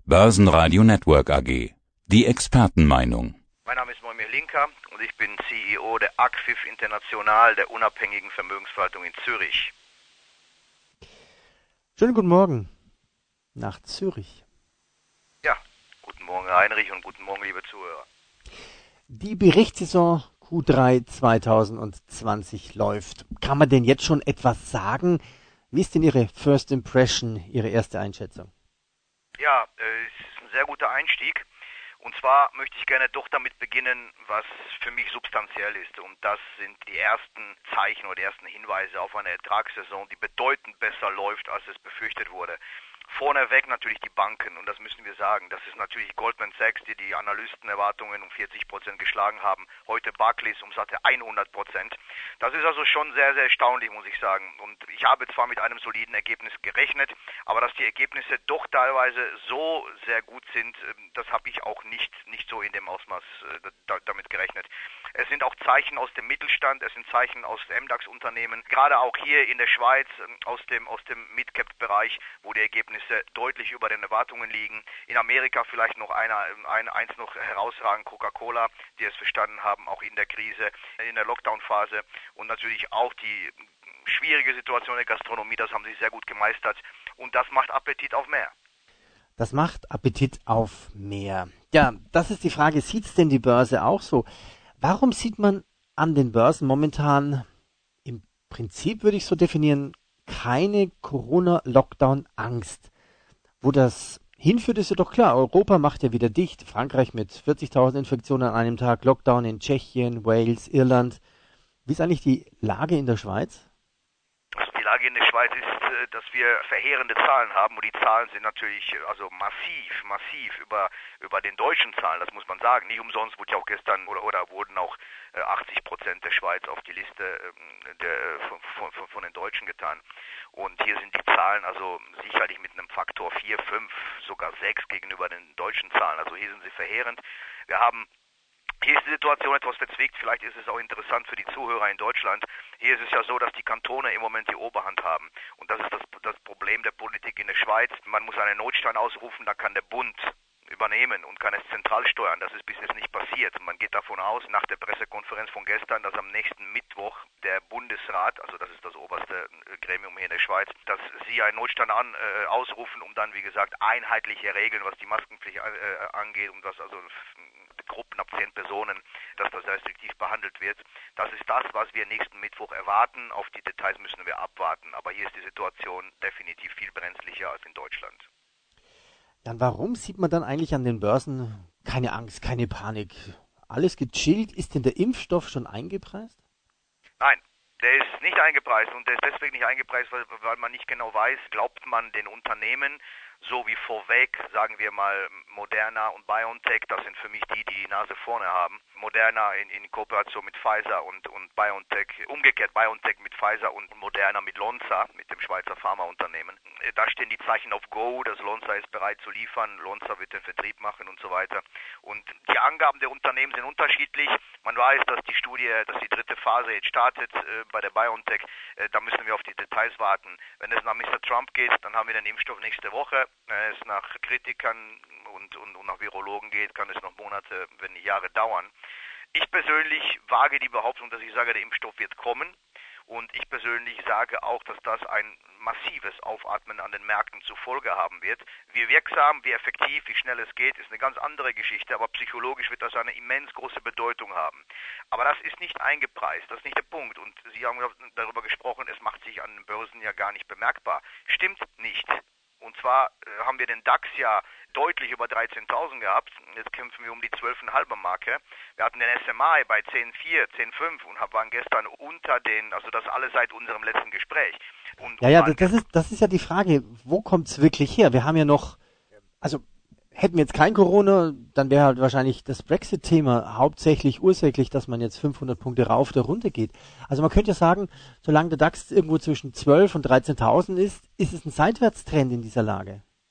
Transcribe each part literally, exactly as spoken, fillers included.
Börsenradio Network A G. Die Expertenmeinung. Mein Name ist Moimir Linker und ich bin C E O der A C F I F International, der unabhängigen Vermögensverwaltung in Zürich. Schönen guten Morgen nach Zürich. Ja, guten Morgen Heinrich und guten Morgen liebe Zuhörer. Die Berichtssaison Q drei zweitausendzwanzig läuft. Kann man denn jetzt schon etwas sagen? Wie ist denn Ihre First Impression, Ihre erste Einschätzung? Ja, es ist ein sehr guter Einstieg. Und zwar möchte ich gerne doch damit beginnen, was für mich substanziell ist. Und das sind die ersten Zeichen oder die ersten Hinweise auf eine Ertragssaison, die bedeutend besser läuft, als es befürchtet wurde. Vorneweg natürlich die Banken, und das müssen wir sagen. Das ist natürlich Goldman Sachs, die die Analystenerwartungen um vierzig Prozent geschlagen haben. Heute Barclays um satte hundert Prozent. Das ist also schon sehr, sehr erstaunlich, muss ich sagen. Und ich habe zwar mit einem soliden Ergebnis gerechnet, aber dass die Ergebnisse doch teilweise so sehr gut sind, das habe ich auch nicht, nicht so in dem Ausmaß damit gerechnet. Es sind auch Zeichen aus dem Mittelstand, es sind Zeichen aus M DAX-Unternehmen, gerade auch hier in der Schweiz aus dem, aus dem Mid-Cap-Bereich, wo die Ergebnisse deutlich über den Erwartungen liegen. In Amerika vielleicht noch einer, ein, eins noch herausragend, Coca-Cola, die es verstanden haben, auch in der Krise, in der Lockdown-Phase, und natürlich auch die schwierige Situation der Gastronomie, das haben sie sehr gut gemeistert, und das macht Appetit auf mehr. Das macht Appetit auf mehr. Ja, das ist die Frage, sieht es denn die Börse auch so? Warum sieht man an den Börsen momentan, im Prinzip würde ich so definieren, keine Corona-Lockdown-Angst? Wo das hinführt, ist ja doch klar. Europa macht ja wieder dicht. Frankreich mit vierzigtausend Infektionen an einem Tag, Lockdown in Tschechien, Wales, Irland. Wie ist eigentlich die Lage in der Schweiz? Also die Lage in der Schweiz ist, dass wir verheerende Zahlen haben, und die Zahlen sind natürlich also massiv, massiv über über den deutschen Zahlen, das muss man sagen. Nicht umsonst wurde ja auch gestern oder oder wurden auch achtzig Prozent der Schweiz auf die Liste der, von, von, von den Deutschen getan. Und hier sind die Zahlen also sicherlich mit einem Faktor vier, fünf, sogar sechs gegenüber den deutschen Zahlen. Also hier sind sie verheerend. Wir haben Hier ist die Situation etwas verzwickt, vielleicht ist es auch interessant für die Zuhörer in Deutschland. Hier ist es ja so, dass die Kantone im Moment die Oberhand haben. Und das ist das, das Problem der Politik in der Schweiz. Man muss einen Notstand ausrufen, da kann der Bund übernehmen und kann es zentral steuern. Das ist bis jetzt nicht passiert. Man geht davon aus, nach der Pressekonferenz von gestern, dass am nächsten Mittwoch der Bundesrat, also das ist das oberste Gremium hier in der Schweiz, dass sie einen Notstand an, äh, ausrufen, um dann, wie gesagt, einheitliche Regeln, was die Maskenpflicht äh, angeht und was also Gruppen ab zehn Personen, dass das restriktiv behandelt wird. Das ist das, was wir nächsten Mittwoch erwarten. Auf die Details müssen wir abwarten. Aber hier ist die Situation definitiv viel brenzlicher als in Deutschland. Dann warum sieht man dann eigentlich an den Börsen keine Angst, keine Panik? Alles gechillt? Ist denn der Impfstoff schon eingepreist? Nein. Der ist nicht eingepreist, und der ist deswegen nicht eingepreist, weil, weil man nicht genau weiß, glaubt man den Unternehmen, so wie vorweg, sagen wir mal Moderna und BioNTech, das sind für mich die, die die Nase vorne haben. Moderna in, in Kooperation mit Pfizer und, und BioNTech, umgekehrt BioNTech mit Pfizer und Moderna mit Lonza, mit dem Schweizer Pharmaunternehmen. Da stehen die Zeichen auf Go, das Lonza ist bereit zu liefern, Lonza wird den Vertrieb machen und so weiter. Und die Angaben der Unternehmen sind unterschiedlich. Man weiß, dass die Studie, dass die dritte Phase jetzt startet äh, bei der BioNTech. Äh, da müssen wir auf die Details warten. Wenn es nach Mister Trump geht, dann haben wir den Impfstoff nächste Woche. Wenn es nach Kritikern und, und, und nach Virologen geht, kann es noch Monate, wenn nicht Jahre dauern. Ich persönlich wage die Behauptung, dass ich sage, der Impfstoff wird kommen. Und ich persönlich sage auch, dass das ein massives Aufatmen an den Märkten zur Folge haben wird. Wie wirksam, wie effektiv, wie schnell es geht, ist eine ganz andere Geschichte, aber psychologisch wird das eine immens große Bedeutung haben. Aber das ist nicht eingepreist, das ist nicht der Punkt. Und Sie haben darüber gesprochen, es macht sich an den Börsen ja gar nicht bemerkbar. Stimmt nicht. Und zwar äh, haben wir den DAX ja deutlich über dreizehntausend gehabt. Jetzt kämpfen wir um die zwölf Komma fünf Marke. Wir hatten den S M I bei zehn Komma vier, zehn Komma fünf und waren gestern unter den, also das alles seit unserem letzten Gespräch. Und, ja, ja, das ist, das ist ja die Frage, wo kommt es wirklich her? Wir haben ja noch, also hätten wir jetzt kein Corona, dann wäre halt wahrscheinlich das Brexit-Thema hauptsächlich ursächlich, dass man jetzt fünfhundert Punkte rauf oder runter geht. Also man könnte ja sagen, solange der DAX irgendwo zwischen zwölf und dreizehntausend ist, ist es ein Seitwärtstrend in dieser Lage.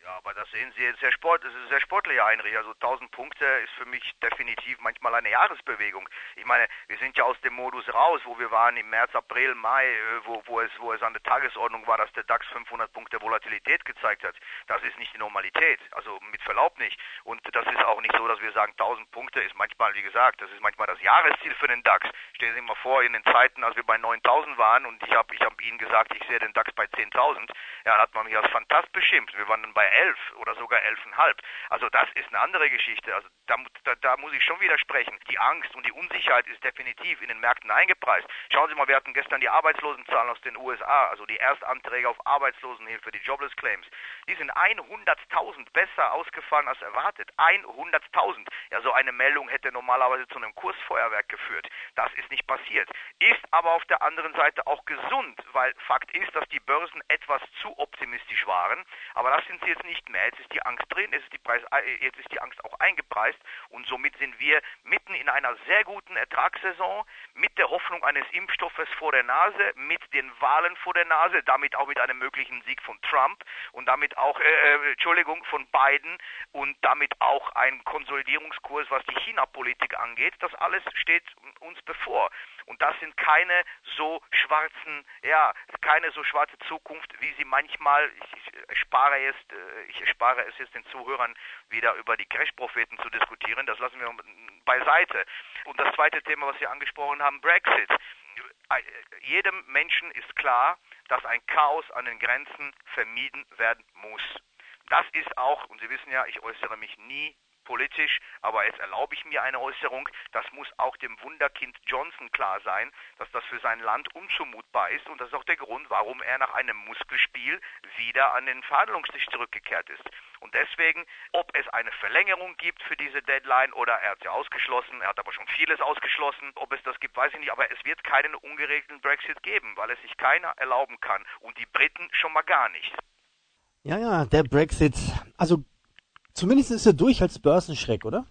Ja, aber das sehen Sie jetzt sehr sport, das ist sehr sportlich, Heinrich. Also tausend Punkte ist für mich definitiv manchmal eine Jahresbewegung. Ich meine, wir sind ja aus dem Modus raus, wo wir waren im März, April, Mai, wo, wo es, wo es an der Tagesordnung war, dass der DAX fünfhundert Punkte Volatilität gezeigt hat. Das ist nicht die Normalität. Also mit Verlaub nicht. Und das ist auch nicht so, dass wir sagen, tausend Punkte ist manchmal, wie gesagt, das ist manchmal das Jahresziel für den DAX. Stellen Sie sich mal vor, in den Zeiten, als wir bei neuntausend waren und ich habe ich hab Ihnen gesagt, ich sehe den DAX bei zehntausend, ja, dann hat man mich als Fantast beschimpft. Wir waren dann bei elf oder sogar elf Komma fünf. Also das ist eine andere Geschichte. Also da, da, da muss ich schon widersprechen. Die Angst und die Unsicherheit ist definitiv in den Märkten eingepreist. Schauen Sie mal, wir hatten gestern die Arbeitslosenzahlen aus den U S A, also die Erstanträge auf Arbeitslosenhilfe, die Jobless Claims. Die sind hunderttausend besser ausgefallen als erwartet. hunderttausend. Ja, so eine Meldung hätte normalerweise zu einem Kursfeuerwerk geführt. Das ist nicht passiert. Ist aber auf der anderen Seite auch gesund, weil Fakt ist, dass die Börsen etwas zu optimistisch waren. Aber das sind sie jetzt nicht mehr. Jetzt ist die Angst drin, jetzt ist die, Preis, jetzt ist die Angst auch eingepreist und somit sind wir mitten in einer sehr guten Ertragssaison mit der Hoffnung eines Impfstoffes vor der Nase, mit den Wahlen vor der Nase, damit auch mit einem möglichen Sieg von Trump und damit auch, äh, Entschuldigung, von Biden und damit auch ein Konsolidierungskurs, was die China-Politik angeht. Das alles steht uns bevor. Und das sind keine so schwarzen, ja, keine so schwarze Zukunft, wie sie manchmal, ich, ich spare jetzt, ich erspare es jetzt den Zuhörern, wieder über die Crash-Propheten zu diskutieren. Das lassen wir beiseite. Und das zweite Thema, was Sie angesprochen haben, Brexit. Jedem Menschen ist klar, dass ein Chaos an den Grenzen vermieden werden muss. Das ist auch, und Sie wissen ja, ich äußere mich nie politisch, aber jetzt erlaube ich mir eine Äußerung, das muss auch dem Wunderkind Johnson klar sein, dass das für sein Land unzumutbar ist und das ist auch der Grund, warum er nach einem Muskelspiel wieder an den Verhandlungstisch zurückgekehrt ist. Und deswegen, ob es eine Verlängerung gibt für diese Deadline oder er hat sie ausgeschlossen, er hat aber schon vieles ausgeschlossen, ob es das gibt, weiß ich nicht, aber es wird keinen ungeregelten Brexit geben, weil es sich keiner erlauben kann und die Briten schon mal gar nicht. Ja, ja, der Brexit, also zumindest ist er durch als Börsenschreck, oder?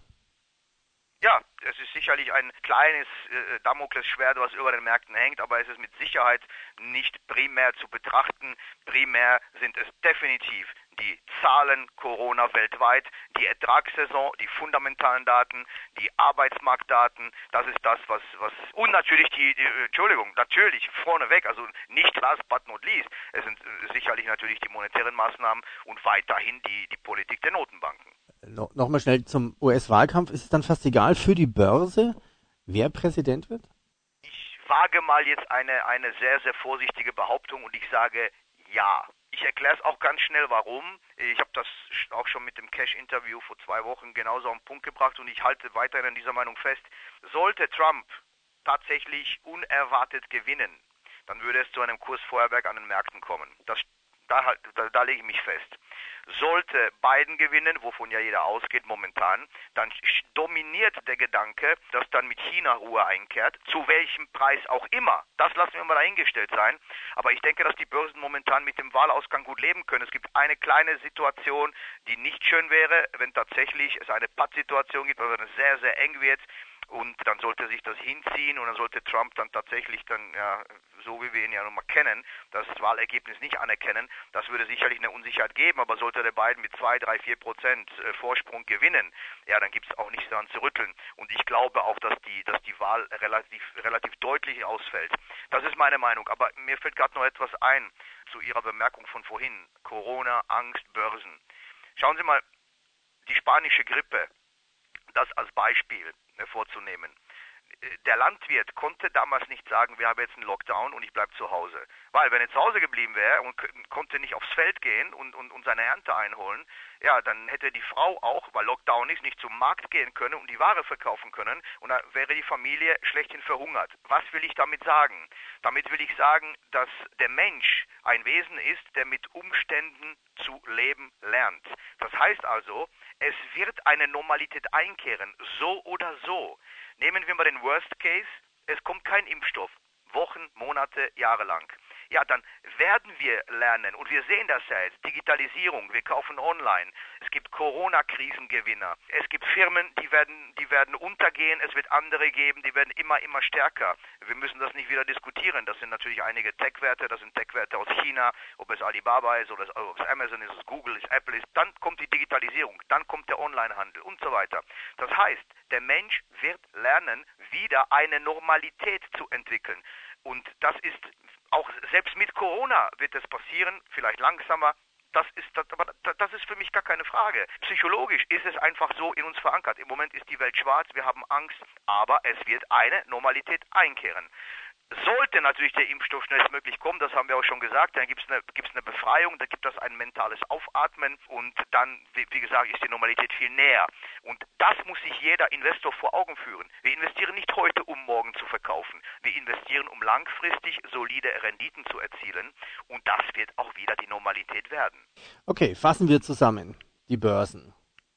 Ja, es ist sicherlich ein kleines äh, Damoklesschwert, was über den Märkten hängt, aber es ist mit Sicherheit nicht primär zu betrachten. Primär sind es definitiv die Zahlen Corona weltweit, die Ertragssaison, die fundamentalen Daten, die Arbeitsmarktdaten, das ist das, was, was, und natürlich die, die Entschuldigung, natürlich vorneweg, also nicht last but not least, es sind äh, sicherlich natürlich die monetären Maßnahmen und weiterhin die, die Politik der Notenbanken. No, Nochmal schnell zum U S-Wahlkampf. Ist es dann fast egal für die Börse, wer Präsident wird? Ich wage mal jetzt eine, eine sehr, sehr vorsichtige Behauptung und ich sage ja. Ich erkläre es auch ganz schnell, warum. Ich habe das auch schon mit dem Cash-Interview vor zwei Wochen genauso auf den Punkt gebracht und ich halte weiterhin an dieser Meinung fest. Sollte Trump tatsächlich unerwartet gewinnen, dann würde es zu einem Kursfeuerwerk an den Märkten kommen. Das, da, da, da lege ich mich fest. Sollte Biden gewinnen, wovon ja jeder ausgeht momentan, dann dominiert der Gedanke, dass dann mit China Ruhe einkehrt, zu welchem Preis auch immer. Das lassen wir mal dahingestellt sein. Aber ich denke, dass die Börsen momentan mit dem Wahlausgang gut leben können. Es gibt eine kleine Situation, die nicht schön wäre, wenn tatsächlich es eine Pattsituation gibt, weil es sehr, sehr eng wird. Und dann sollte sich das hinziehen und dann sollte Trump dann tatsächlich dann, ja, so wie wir ihn ja nun mal kennen, das Wahlergebnis nicht anerkennen. Das würde sicherlich eine Unsicherheit geben, aber sollte der Biden mit zwei, drei, vier Prozent Vorsprung gewinnen, ja, dann gibt es auch nichts daran zu rütteln. Und ich glaube auch, dass die, dass die Wahl relativ, relativ deutlich ausfällt. Das ist meine Meinung. Aber mir fällt gerade noch etwas ein zu Ihrer Bemerkung von vorhin. Corona, Angst, Börsen. Schauen Sie mal, die spanische Grippe, das als Beispiel vorzunehmen. Der Landwirt konnte damals nicht sagen, wir haben jetzt einen Lockdown und ich bleibe zu Hause. Weil wenn er zu Hause geblieben wäre und konnte nicht aufs Feld gehen und, und, und seine Ernte einholen, ja, dann hätte die Frau auch, weil Lockdown ist, nicht zum Markt gehen können und die Ware verkaufen können und dann wäre die Familie schlechthin verhungert. Was will ich damit sagen? Damit will ich sagen, dass der Mensch ein Wesen ist, der mit Umständen zu leben lernt. Das heißt also, es wird eine Normalität einkehren, so oder so. Nehmen wir mal den Worst Case, es kommt kein Impfstoff, Wochen, Monate, Jahre lang. ja, dann werden wir lernen. Und wir sehen das ja jetzt. Digitalisierung, wir kaufen online. Es gibt Corona-Krisengewinner. Es gibt Firmen, die werden, die werden untergehen. Es wird andere geben, die werden immer, immer stärker. Wir müssen das nicht wieder diskutieren. Das sind natürlich einige Tech-Werte. Das sind Tech-Werte aus China, ob es Alibaba ist oder ob es Amazon ist, ob es Google ist, Apple ist. Dann kommt die Digitalisierung, dann kommt der Onlinehandel und so weiter. Das heißt, der Mensch wird lernen, wieder eine Normalität zu entwickeln. Und das ist auch, selbst mit Corona wird es passieren, vielleicht langsamer. Das ist, das, das ist für mich gar keine Frage. Psychologisch ist es einfach so in uns verankert. Im Moment ist die Welt schwarz, wir haben Angst, aber es wird eine Normalität einkehren. Sollte natürlich der Impfstoff schnellstmöglich kommen, das haben wir auch schon gesagt, dann gibt es eine, gibt's eine Befreiung, dann gibt es ein mentales Aufatmen und dann, wie, wie gesagt, ist die Normalität viel näher. Und das muss sich jeder Investor vor Augen führen. Wir investieren nicht heute, um morgen zu verkaufen. Wir investieren, um langfristig solide Renditen zu erzielen und das wird auch wieder die Normalität werden. Okay, fassen wir zusammen. Die Börsen.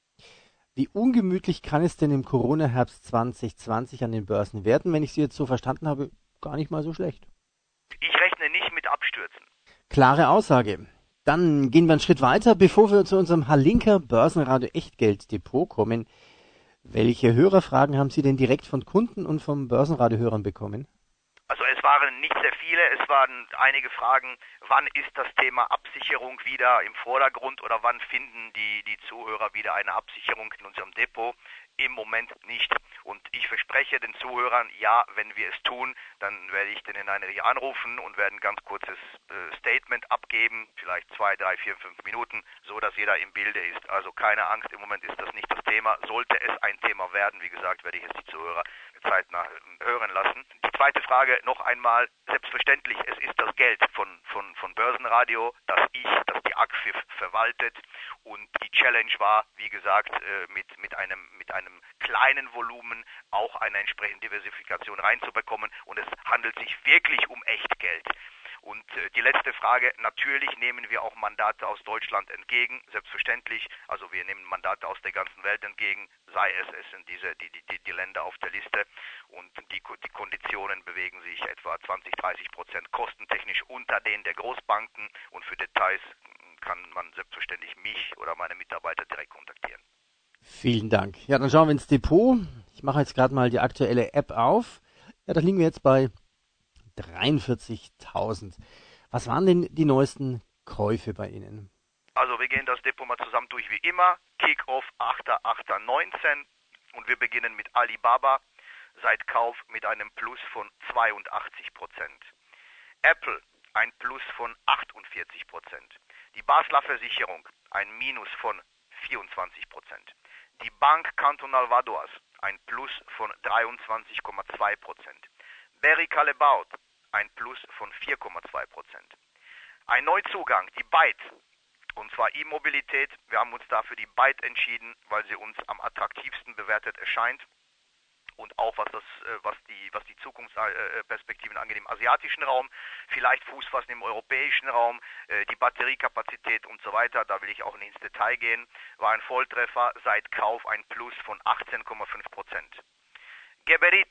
Wie ungemütlich kann es denn im Corona-Herbst zwanzig zwanzig an den Börsen werden? Wenn ich Sie jetzt so verstanden habe, gar nicht mal so schlecht. Ich rechne nicht mit Abstürzen. Klare Aussage. Dann gehen wir einen Schritt weiter, bevor wir zu unserem Halinker Börsenradio Echtgeld-Depot kommen. Welche Hörerfragen haben Sie denn direkt von Kunden und vom Börsenradiohörern bekommen? Also es waren nicht sehr viele, es waren einige Fragen, wann ist das Thema Absicherung wieder im Vordergrund oder wann finden die, die Zuhörer wieder eine Absicherung in unserem Depot? Im Moment nicht. Und ich verspreche den Zuhörern, ja, wenn wir es tun, dann werde ich den in eine Reihe anrufen und werde ein ganz kurzes äh, Statement abgeben, vielleicht zwei, drei, vier, fünf Minuten, so dass jeder im Bilde ist. Also keine Angst, im Moment ist das nicht das Thema. Sollte es ein Thema werden, wie gesagt, werde ich jetzt die Zuhörer zeitnah hören lassen. Die zweite Frage noch einmal, selbstverständlich, es ist das Geld von, von, von Börsenradio, das ich, das die A G F I F verwaltet und die Challenge war, wie gesagt, äh, mit, mit einem, mit einem einem kleinen Volumen auch eine entsprechende Diversifikation reinzubekommen und es handelt sich wirklich um Echtgeld. Und äh, die letzte Frage, natürlich nehmen wir auch Mandate aus Deutschland entgegen, selbstverständlich, also wir nehmen Mandate aus der ganzen Welt entgegen, sei es, es sind diese, die, die, die Länder auf der Liste und die, die Konditionen bewegen sich etwa zwanzig, dreißig Prozent kostentechnisch unter denen der Großbanken und für Details kann man selbstverständlich mich oder meine Mitarbeiter direkt kontaktieren. Vielen Dank. Ja, dann schauen wir ins Depot. Ich mache jetzt gerade mal die aktuelle App auf. Ja, da liegen wir jetzt bei dreiundvierzigtausend. Was waren denn die neuesten Käufe bei Ihnen? Also wir gehen das Depot mal zusammen durch wie immer. Kick-Off achter achter neunzehn und wir beginnen mit Alibaba seit Kauf mit einem Plus von zweiundachtzig Prozent. Apple ein Plus von achtundvierzig Prozent. Die Basler Versicherung ein Minus von vierundzwanzig Prozent. Die Bank Cantonal Vadoas ein Plus von dreiundzwanzig Komma zwei Prozent. Berry Callebaut ein Plus von vier Komma zwei Prozent. Ein Neuzugang, die Byte, und zwar E-Mobilität. Wir haben uns dafür die Byte entschieden, weil sie uns am attraktivsten bewertet erscheint. Und auch was das, was die, was die Zukunftsperspektiven angeht im asiatischen Raum, vielleicht Fuß fassen im europäischen Raum, die Batteriekapazität und so weiter, da will ich auch nicht ins Detail gehen, war ein Volltreffer, seit Kauf ein Plus von achtzehn Komma fünf Prozent. Geberit,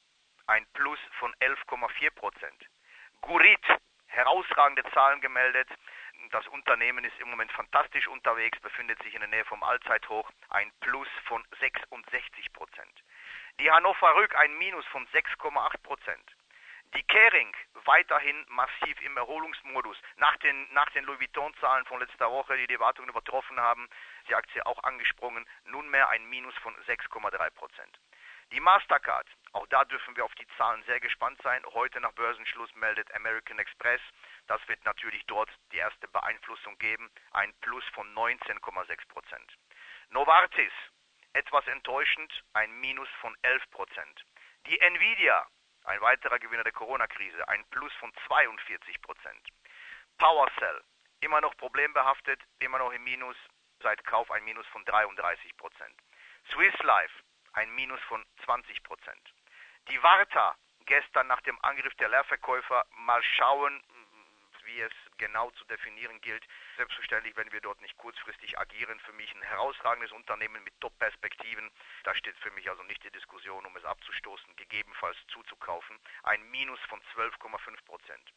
ein Plus von elf Komma vier Prozent. Gurit, herausragende Zahlen gemeldet. Das Unternehmen ist im Moment fantastisch unterwegs, befindet sich in der Nähe vom Allzeithoch, ein Plus von sechsundsechzig Prozent. Die Hannover Rück ein Minus von sechs Komma acht Prozent. Die Kering weiterhin massiv im Erholungsmodus. Nach den, nach den Louis Vuitton-Zahlen von letzter Woche, die die Erwartungen übertroffen haben, ist die Aktie auch angesprungen. Nunmehr ein Minus von sechs Komma drei Prozent. Die Mastercard, auch da dürfen wir auf die Zahlen sehr gespannt sein. Heute nach Börsenschluss meldet American Express. Das wird natürlich dort die erste Beeinflussung geben. Ein Plus von neunzehn Komma sechs Prozent. Novartis, etwas enttäuschend, ein Minus von elf Prozent. Die Nvidia, ein weiterer Gewinner der Corona-Krise, ein Plus von zweiundvierzig Prozent. PowerCell, immer noch problembehaftet, immer noch im Minus, seit Kauf ein Minus von dreiunddreißig Prozent. Swiss Life, ein Minus von zwanzig Prozent. Die Warta, gestern nach dem Angriff der Leerverkäufer, mal schauen, wie es genau zu definieren gilt. Selbstverständlich, wenn wir dort nicht kurzfristig agieren, für mich ein herausragendes Unternehmen mit Top-Perspektiven. Da steht für mich also nicht die Diskussion, um es abzustoßen, gegebenenfalls zuzukaufen. Ein Minus von zwölf Komma fünf Prozent.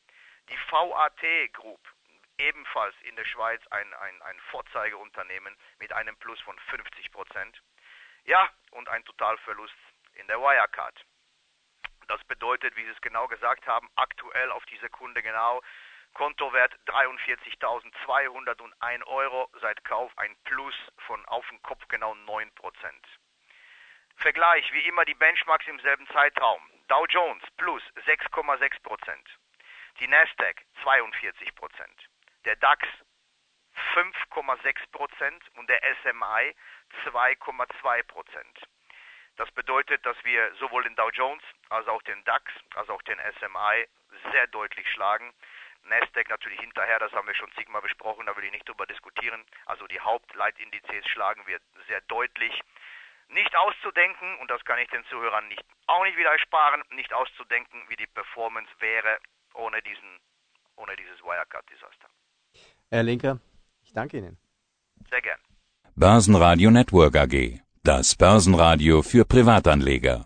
Die V A T Group, ebenfalls in der Schweiz ein, ein, ein Vorzeigeunternehmen mit einem Plus von fünfzig Prozent. Ja, und ein Totalverlust in der Wirecard. Das bedeutet, wie Sie es genau gesagt haben, aktuell auf die Sekunde genau, Kontowert dreiundvierzigtausendzweihunderteins Euro, seit Kauf ein Plus von auf den Kopf genau neun Prozent. Vergleich, wie immer die Benchmarks im selben Zeitraum. Dow Jones plus sechs Komma sechs Prozent. Die Nasdaq zweiundvierzig Prozent. Der DAX fünf Komma sechs Prozent und der S M I zwei Komma zwei Prozent. Das bedeutet, dass wir sowohl den Dow Jones als auch den DAX, als auch den S M I sehr deutlich schlagen. Nasdaq natürlich hinterher, das haben wir schon zigmal besprochen, da will ich nicht drüber diskutieren. Also die Hauptleitindizes schlagen wir sehr deutlich. Nicht auszudenken, und das kann ich den Zuhörern nicht, auch nicht wieder ersparen, nicht auszudenken, wie die Performance wäre ohne diesen, ohne dieses Wirecard-Desaster. Herr Linker, ich danke Ihnen. Sehr gern. Börsenradio Network A G. Das Börsenradio für Privatanleger.